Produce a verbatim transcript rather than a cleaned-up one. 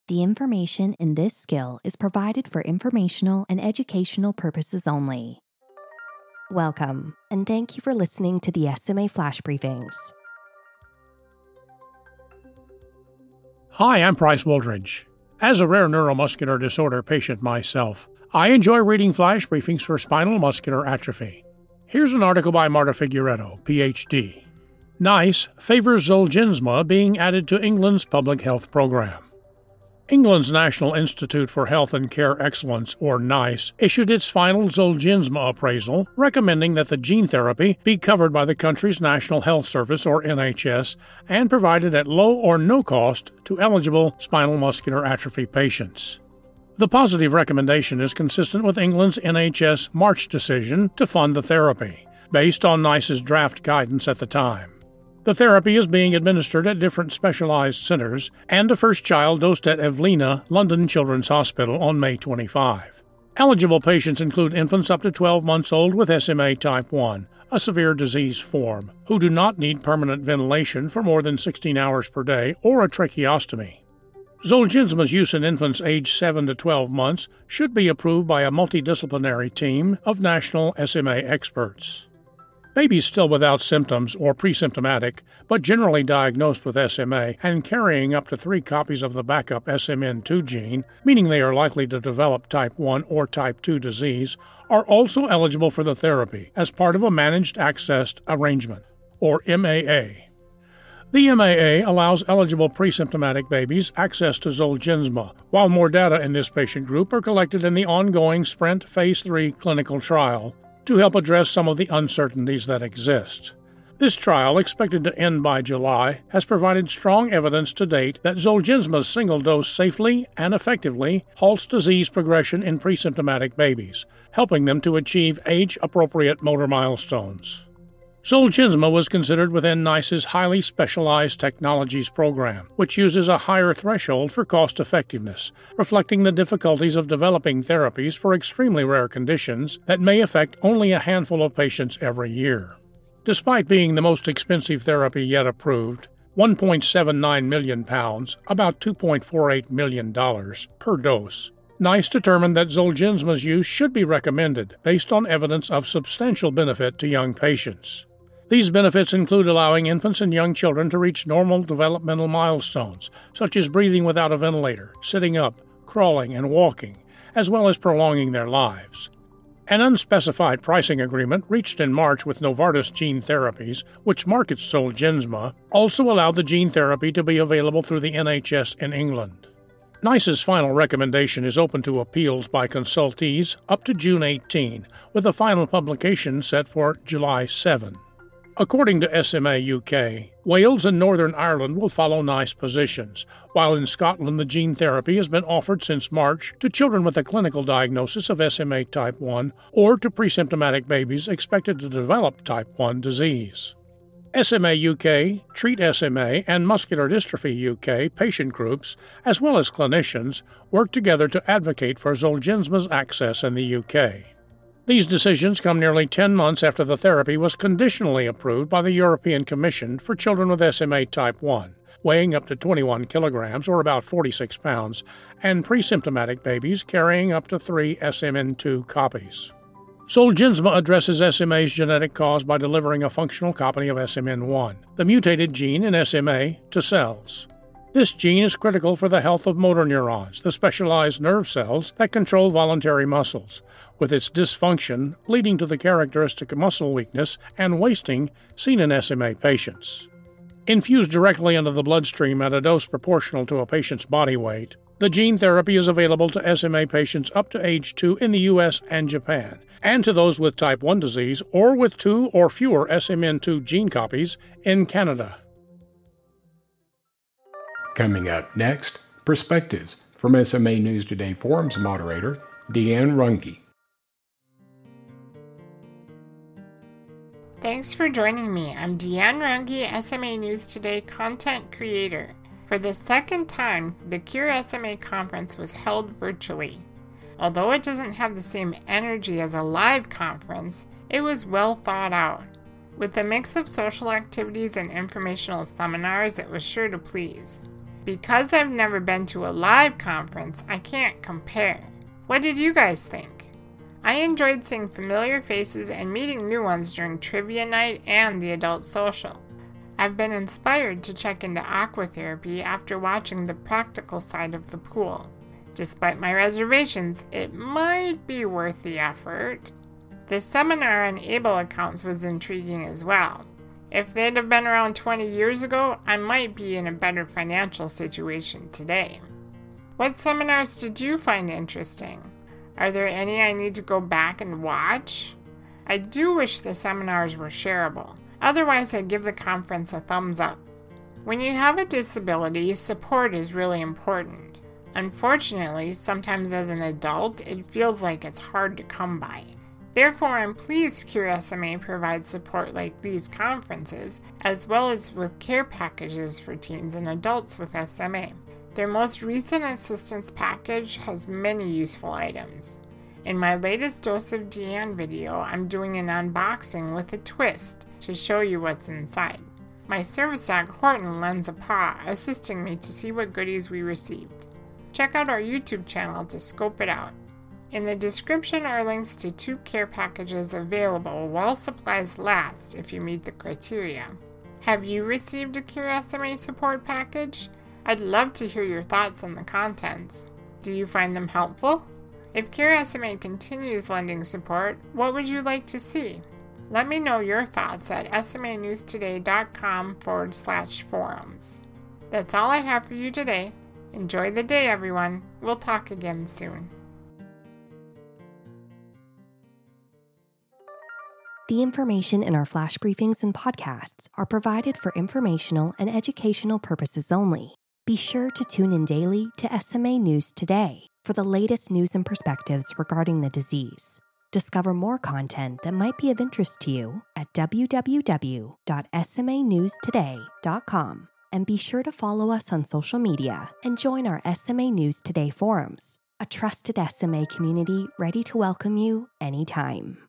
The information in this skill is provided for informational and educational purposes only. Welcome, and thank you for listening to the S M A Flash Briefings. Hi, I'm Price Woldridge. As a rare neuromuscular disorder patient myself, I enjoy reading flash briefings for spinal muscular atrophy. Here's an article by Marta Figueredo, P H D. NICE favors Zolgensma being added to England's public health program. England's National Institute for Health and Care Excellence, or NICE, issued its final Zolgensma appraisal, recommending that the gene therapy be covered by the country's National Health Service, or N H S, and provided at low or no cost to eligible spinal muscular atrophy patients. The positive recommendation is consistent with England's N H S March decision to fund the therapy, based on NICE's draft guidance at the time. The therapy is being administered at different specialized centers, and the first child dosed at Evelina, London Children's Hospital on May twenty-fifth. Eligible patients include infants up to twelve months old with S M A type one, a severe disease form, who do not need permanent ventilation for more than sixteen hours per day or a tracheostomy. Zolgensma's use in infants aged seven to twelve months should be approved by a multidisciplinary team of national S M A experts. Babies still without symptoms or pre-symptomatic, but generally diagnosed with S M A and carrying up to three copies of the backup S M N two gene, meaning they are likely to develop type one or type two disease, are also eligible for the therapy as part of a Managed Access Arrangement, or M A A. The M A A allows eligible pre-symptomatic babies access to Zolgensma, while more data in this patient group are collected in the ongoing SPRINT Phase three clinical trial, to help address some of the uncertainties that exist. This trial, expected to end by July, has provided strong evidence to date that Zolgensma's single dose safely and effectively halts disease progression in pre-symptomatic babies, helping them to achieve age-appropriate motor milestones. Zolgensma was considered within NICE's Highly Specialized Technologies program, which uses a higher threshold for cost-effectiveness, reflecting the difficulties of developing therapies for extremely rare conditions that may affect only a handful of patients every year. Despite being the most expensive therapy yet approved, one point seven nine million pounds, about two point four eight million dollars, per dose, NICE determined that Zolgensma's use should be recommended based on evidence of substantial benefit to young patients. These benefits include allowing infants and young children to reach normal developmental milestones, such as breathing without a ventilator, sitting up, crawling, and walking, as well as prolonging their lives. An unspecified pricing agreement reached in March with Novartis Gene Therapies, which markets Zolgensma, also allowed the gene therapy to be available through the N H S in England. NICE's final recommendation is open to appeals by consultees up to June eighteenth, with a final publication set for July seventh. According to S M A U K, Wales and Northern Ireland will follow NICE positions, while in Scotland the gene therapy has been offered since March to children with a clinical diagnosis of S M A type one or to pre-symptomatic babies expected to develop type one disease. S M A U K, Treat S M A, and Muscular Dystrophy U K patient groups, as well as clinicians, work together to advocate for Zolgensma's access in the U K. These decisions come nearly ten months after the therapy was conditionally approved by the European Commission for children with S M A type one, weighing up to twenty-one kilograms or about forty-six pounds, and pre-symptomatic babies carrying up to three S M N two copies. Zolgensma addresses S M A's genetic cause by delivering a functional copy of S M N one, the mutated gene in S M A, to cells. This gene is critical for the health of motor neurons, the specialized nerve cells that control voluntary muscles, with its dysfunction leading to the characteristic muscle weakness and wasting seen in S M A patients. Infused directly into the bloodstream at a dose proportional to a patient's body weight, the gene therapy is available to S M A patients up to age two in the U S and Japan, and to those with type one disease or with two or fewer S M N two gene copies in Canada. Coming up next, Perspectives from S M A News Today Forums moderator Deanne Runge. Thanks for joining me. I'm Deanne Runge, S M A News Today content creator. For the second time, the Cure S M A conference was held virtually. Although it doesn't have the same energy as a live conference, it was well thought out. With a mix of social activities and informational seminars, it was sure to please. Because I've never been to a live conference, I can't compare. What did you guys think? I enjoyed seeing familiar faces and meeting new ones during trivia night and the adult social. I've been inspired to check into aquatherapy after watching the practical side of the pool. Despite my reservations, it might be worth the effort. The seminar on Able accounts was intriguing as well. If they'd have been around twenty years ago, I might be in a better financial situation today. What seminars did you find interesting? Are there any I need to go back and watch? I do wish the seminars were shareable. Otherwise, I'd give the conference a thumbs up. When you have a disability, support is really important. Unfortunately, sometimes as an adult, it feels like it's hard to come by. Therefore, I'm pleased Cure S M A provides support like these conferences, as well as with care packages for teens and adults with S M A. Their most recent assistance package has many useful items. In my latest Dose of Deanne video, I'm doing an unboxing with a twist to show you what's inside. My service dog Horton lends a paw, assisting me to see what goodies we received. Check out our YouTube channel to scope it out. In the description are links to two care packages available while supplies last if you meet the criteria. Have you received a Cure S M A support package? I'd love to hear your thoughts on the contents. Do you find them helpful? If Cure S M A continues lending support, what would you like to see? Let me know your thoughts at smanewstoday.com forward slash forums. That's all I have for you today. Enjoy the day, everyone. We'll talk again soon. The information in our flash briefings and podcasts are provided for informational and educational purposes only. Be sure to tune in daily to S M A News Today for the latest news and perspectives regarding the disease. Discover more content that might be of interest to you at w w w dot s m a news today dot com, and be sure to follow us on social media and join our S M A News Today forums, a trusted S M A community ready to welcome you anytime.